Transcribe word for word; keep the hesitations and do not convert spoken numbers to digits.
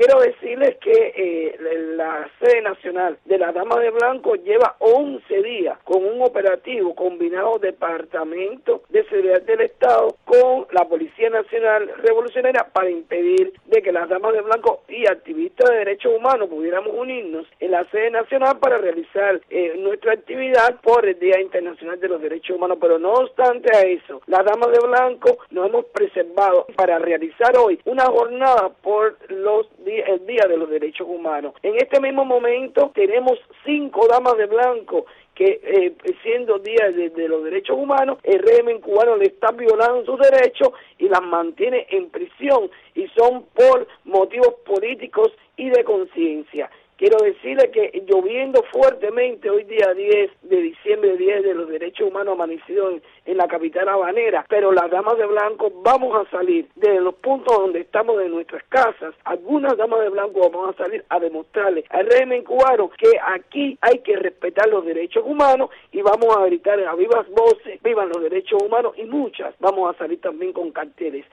quiero decirles que eh, la sede nacional de la Dama de Blanco lleva once días con un operativo combinado Departamento de Seguridad del Estado con la Policía Nacional Revolucionaria para impedir de que las Damas de Blanco y activistas de derechos humanos pudiéramos unirnos en la sede nacional para realizar eh, nuestra actividad por el Día Internacional de los Derechos Humanos. Pero no obstante a eso, las Damas de Blanco nos hemos preservado para realizar hoy una jornada por los el Día de los Derechos Humanos. En este mismo momento tenemos cinco Damas de Blanco que eh, siendo Día de, de los Derechos Humanos, el régimen cubano le está violando sus derechos y las mantiene en prisión, y son por motivos políticos y de conciencia. Quiero decirle que lloviendo fuertemente hoy día diez de diciembre, diez de los derechos humanos amanecido en, en la capital habanera, pero las Damas de Blanco vamos a salir de los puntos donde estamos de nuestras casas. Algunas Damas de Blanco vamos a salir a demostrarle al régimen cubano que aquí hay que respetar los derechos humanos, y vamos a gritar a vivas voces, vivan los derechos humanos, y muchas vamos a salir también con carteles.